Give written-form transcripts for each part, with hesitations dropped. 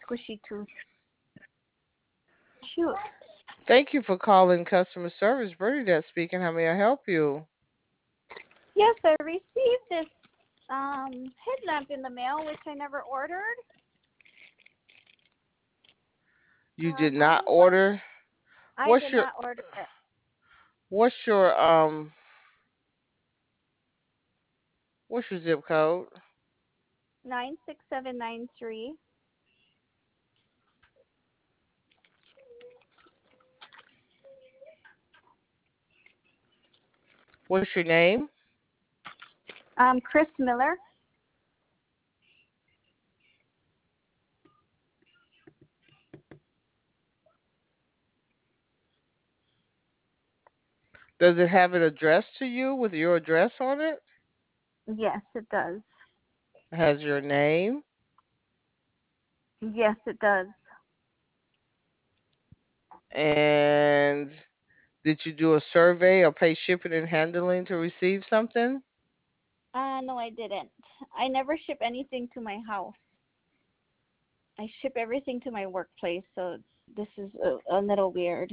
squishy tooth. Shoot. Thank you for calling customer service. Bernadette speaking. How may I help you? Yes, I received this headlamp in the mail, which I never ordered. You did I not was wondering. order. I What's did your not order it. what's your um what's your zip code? 96793. What's your name? Chris Miller. Does it have an address to you with your address on it? Yes, it does. It has your name. Yes, it does. And did you do a survey or pay shipping and handling to receive something? No, I didn't. I never ship anything to my house. I ship everything to my workplace, so this is a little weird.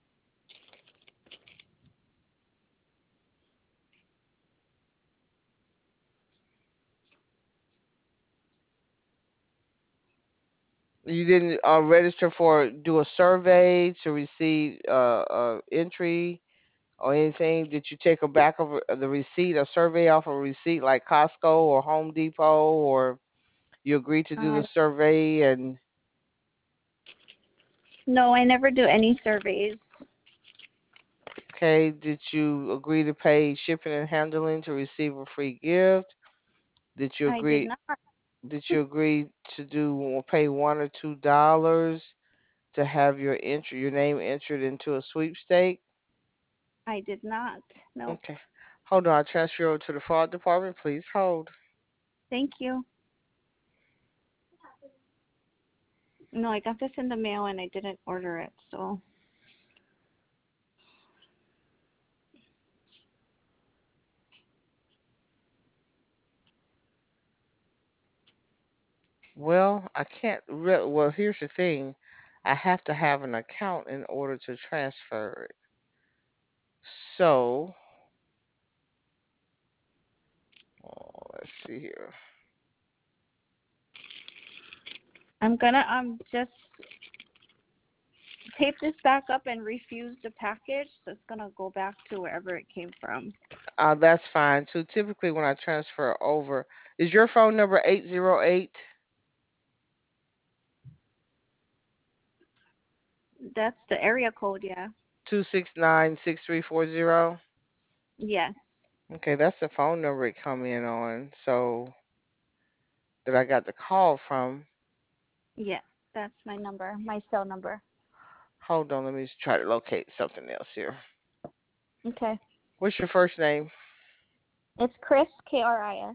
You didn't register for do a survey to receive entry or anything? Did you take a back of the receipt, a survey off a receipt like Costco or Home Depot, or you agreed to do the Uh, survey and no, I never do any surveys. okay, did you agree to pay shipping and handling to receive a free gift? Did you I did agree not. did you agree to do or pay $1 or $2 to have your name entered into a sweepstake? I did not. Nope. Okay. Hold on, I'll transfer over to the fraud department. Please hold. Thank you. No, I got this in the mail and I didn't order it, so. Well, I can't well, here's the thing. I have to have an account in order to transfer it. So, let's see here. I'm gonna just tape this back up and refuse the package, so it's gonna go back to wherever it came from. That's fine. So typically when I transfer over, is your phone number 808 That's the area code, yeah. 269 6340? Yes. Okay, that's the phone number it come in on. So that I got the call from. Yes. That's my number, my cell number. Hold on, let me just try to locate something else here. Okay. What's your first name? It's Chris, Kris.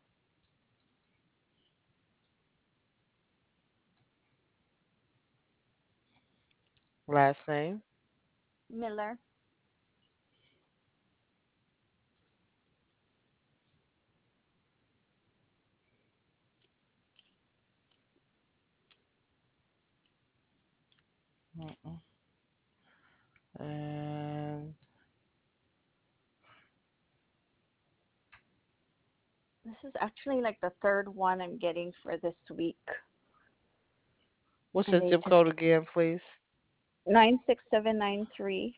Last name? Miller. Mm-mm. And This is actually like the third one I'm getting for this week. what's And the they zip just code again, please? 96793.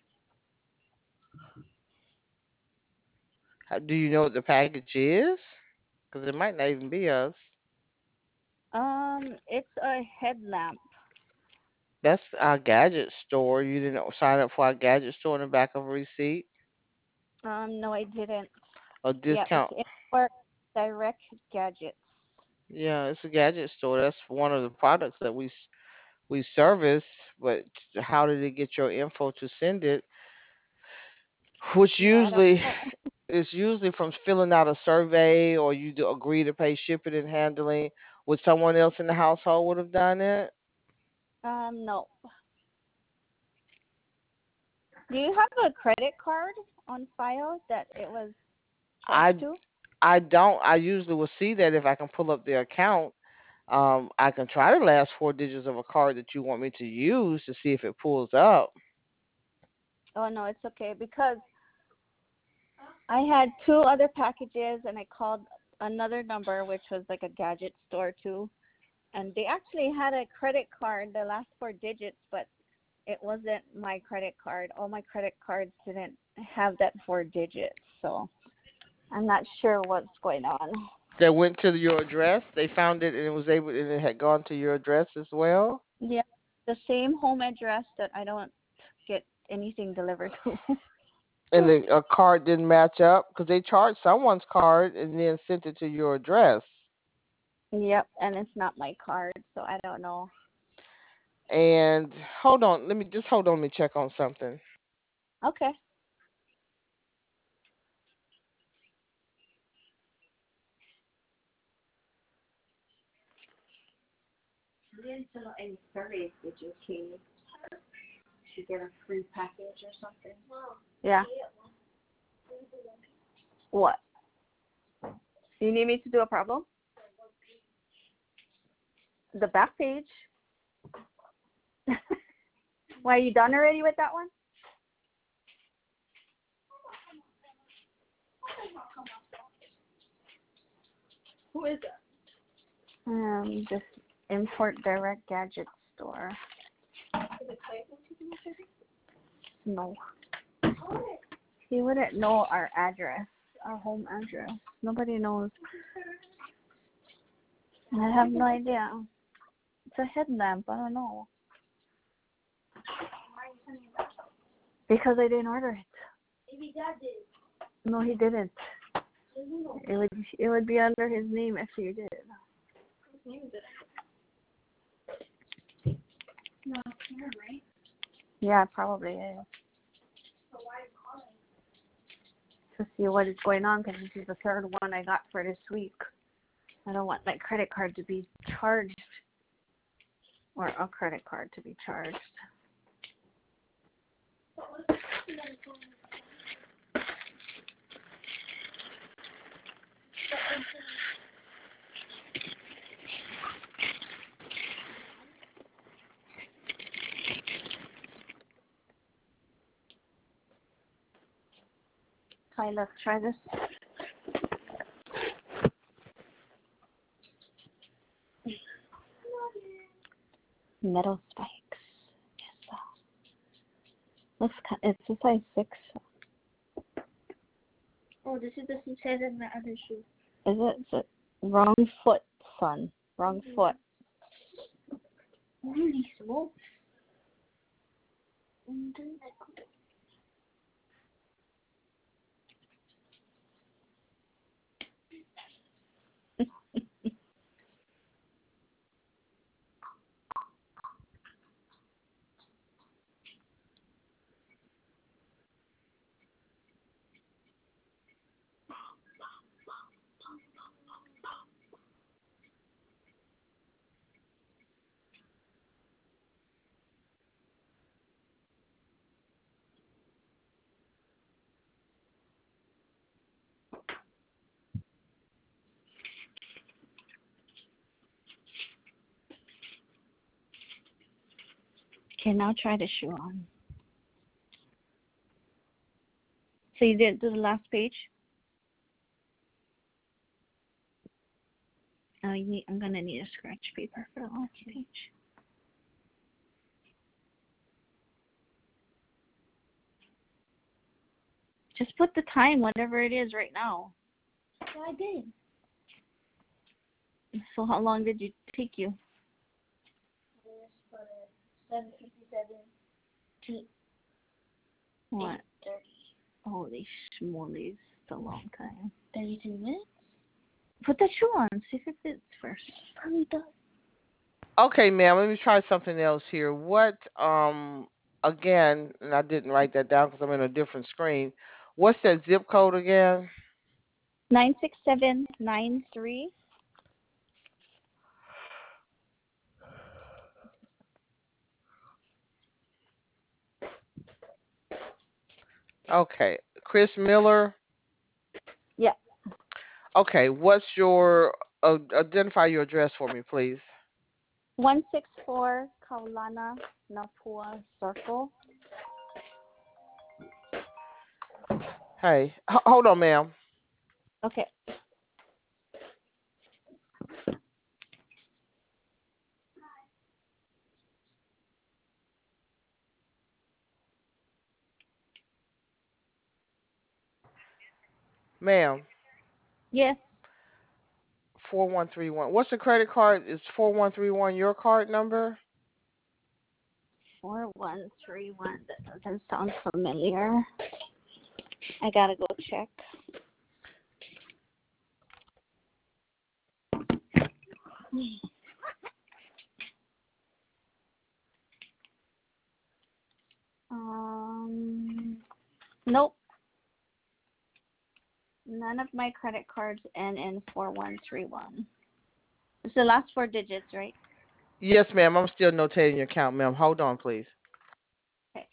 Do you know what the package is? Because it might not even be us. It's a headlamp. That's our gadget store. You didn't sign up for our gadget store in the back of a receipt? No, I didn't. A Yeah, it's discount. in for Direct Gadgets. Yeah, it's a gadget store. That's one of the products that we service. But how did it get your info to send it? Which Yeah, I don't usually know. it's usually from filling out a survey or you agree to pay shipping and handling. Would someone else in the household would have done it? No. Do you have a credit card on file that it was sent I to? I don't. I usually will see that if I can pull up the account. I can try the last four digits of a card that you want me to use to see if it pulls up. Oh no, it's okay because I had two other packages and I called another number which was like a gadget store too, and they actually had a credit card, the last four digits, but it wasn't my credit card. All my credit cards didn't have that four digits, so I'm not sure what's going on. They went to your address. They found it and it had gone to your address as well. Yeah, the same home address that I don't get anything delivered to. And the card didn't match up because they charged someone's card and then sent it to your address. Yep, and it's not my card, so I don't know. And hold on, hold on. Let me check on something. Okay. You didn't fill out any surveys, did you, Katie? To get a free package or something? Yeah. What? You need me to do a problem? The back page. Why, are you done already with that one? Who is it? This Import Direct Gadget Store. Is it Clayton to do survey? No. He wouldn't know our address, our home address. Nobody knows. I have no idea. It's a headlamp. I don't know. Because I didn't order it. Maybe Dad did. No, he didn't. It would be under his name if he did. His name is it? No, Karen, right? Yeah, probably is. So why calling? To see what is going on, because this is the third one I got for this week. I don't want my credit card to be charged, or a credit card to be charged. Okay, let's try this. Metal spikes. Yes. It's a size 6. Oh, this is the same size as my other shoe. Is it? Is it? Wrong foot, son. Wrong foot. Holy smokes. Okay, now try the shoe on. So you didn't do the last page? Oh, I'm gonna need a scratch paper for the last page. Just put the time, whatever it is, right now. Yeah, I did. So how long did it take you? 7:57 to what? 8:30. Holy schmoly, it's a long time. 32 minutes? Put the shoe on. See if it fits first. Probably does. Okay, ma'am. Let me try something else here. What? Again, and I didn't write that down because I'm in a different screen. What's that zip code again? 96793. Okay, Chris Miller. Yeah. Okay, what's your Identify your address for me, please. 164 Kaulana Napua Circle. Hey, hold on, ma'am. Okay. Ma'am, Yes. 4131. What's the credit card? Is 4131 your card number? 4131. That doesn't sound familiar. I gotta go check. Nope. None of my credit cards end in 4131. It's the last four digits, right? Yes, ma'am. I'm still notating your account, ma'am. Hold on, please. Okay.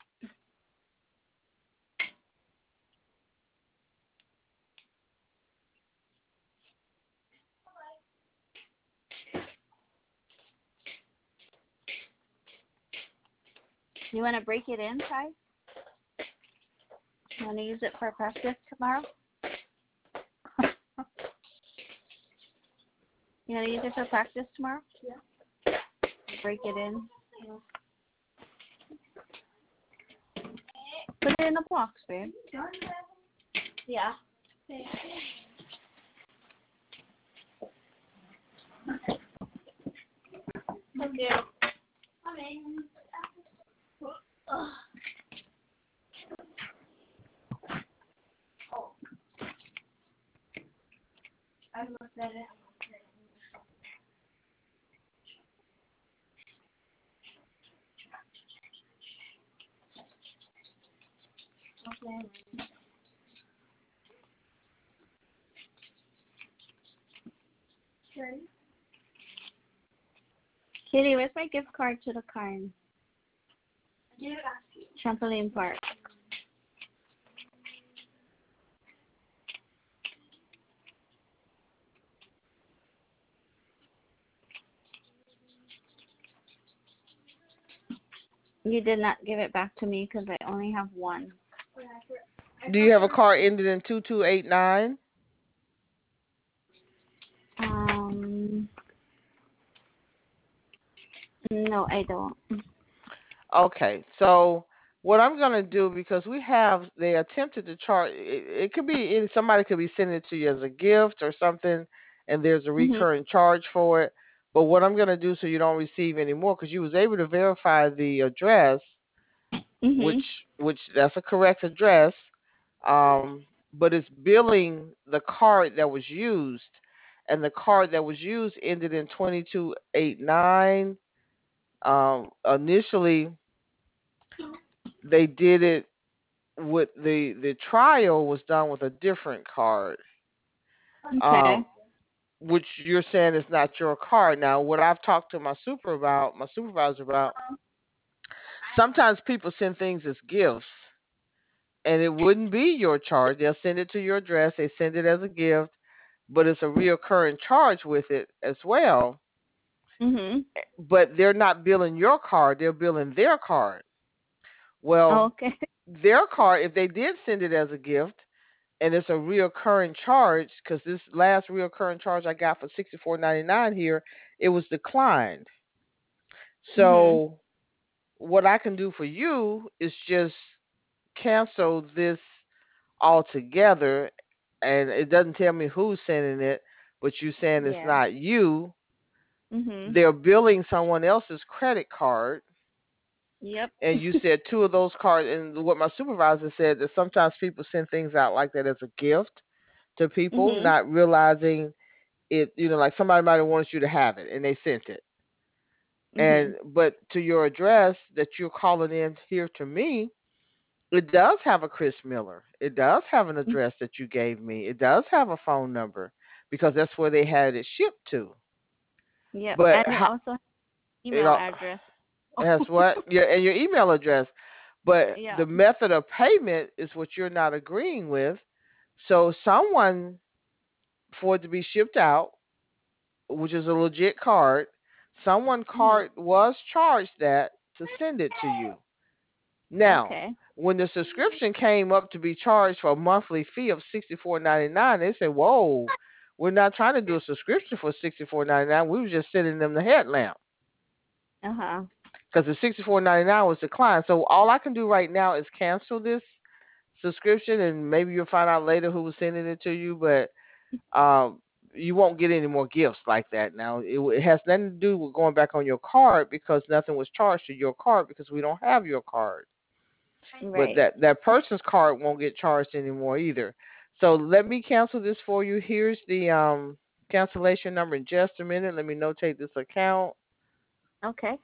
You want to break it in, Ty? You want to use it for practice tomorrow? You want to use it for practice tomorrow? Yeah. Break it in. Put it in the box, babe. Yeah. Okay. I looked at it. Okay. Kitty, where's my gift card to the Kind? Trampoline Park. You did not give it back to me because I only have one. Do you have a card ended in 2289? Um, no, I don't. Okay, so what I'm gonna do, because they attempted to charge. It could be somebody could be sending it to you as a gift or something, and there's a Mhm. recurring charge for it. But what I'm gonna do so you don't receive any more, because you was able to verify the address, which Mhm. that's a correct address, but it's billing the card that was used, and the card that was used ended in 2289. Initially they did it with the trial was done with a different card, Okay. which you're saying is not your card. Now, what I've talked to my supervisor about, sometimes people send things as gifts, and it wouldn't be your charge. They'll send it to your address. They send it as a gift, but it's a reoccurring charge with it as well. Mhm. But they're not billing your card; they're billing their card. Well, Okay. their card, if they did send it as a gift, and it's a reoccurring charge, because this last reoccurring charge I got for $64.99 here, it was declined. Mhm. So what I can do for you is just cancel this altogether, and it doesn't tell me who's sending it, but you saying it's Yeah. not you. Mhm. They're billing someone else's credit card, Yep. and you said two of those cards. And what my supervisor said, that sometimes people send things out like that as a gift to people, Mhm. not realizing it, like somebody might have wanted you to have it and they sent it. Mhm. But to your address that you're calling in here to me, it does have a Chris Miller. It does have an address that you gave me. It does have a phone number, because that's where they had it shipped to. Yep. But And it also has it email all address. has what? Your email address. But Yeah. the method of payment is what you're not agreeing with. So someone, for it to be shipped out, which is a legit card. Someone Mhm. card was charged that to send it to you. Now, Okay. when the subscription came up to be charged for a monthly fee of $64.99, they said, "Whoa, we're not trying to do a subscription for $64.99. We were just sending them the headlamp Uh-huh. because the $64.99 was declined." So all I can do right now is cancel this subscription, and maybe you'll find out later who was sending it to you. But um, you won't get any more gifts like that. Now, it has nothing to do with going back on your card because nothing was charged to your card because we don't have your card. But Right. that person's card won't get charged anymore either. So let me cancel this for you. Here's the cancellation number in just a minute. Let me notate this account. Okay.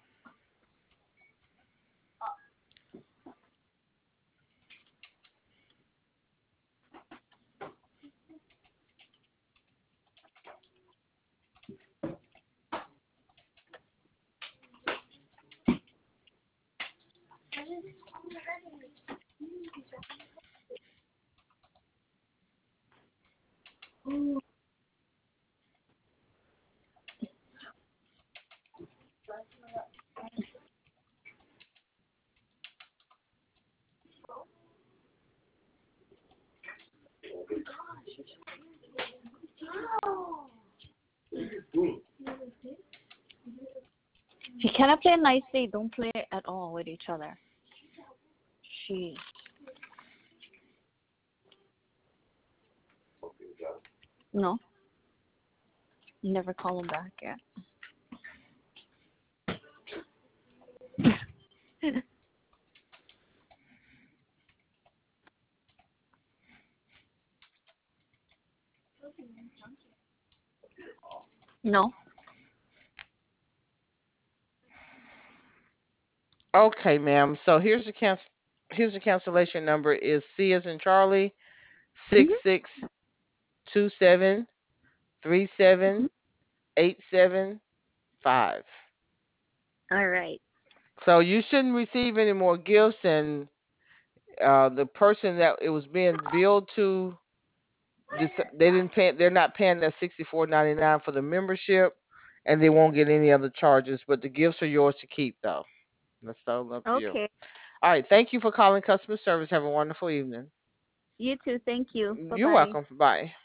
If you cannot play nicely, don't play at all with each other. She. No. Never call him back yet. No. Okay, ma'am. So here's the cancellation number is C as in Charlie six Mhm. six two seven three Mhm. seven 875. All right. So you shouldn't receive any more gifts, and the person that it was being billed to, they didn't pay. They're not paying that $64.99 for the membership, and they won't get any other charges. But the gifts are yours to keep, though. That's totally up to you. Okay. All right. Thank you for calling customer service. Have a wonderful evening. You too. Thank you. Bye You're bye. welcome. Bye.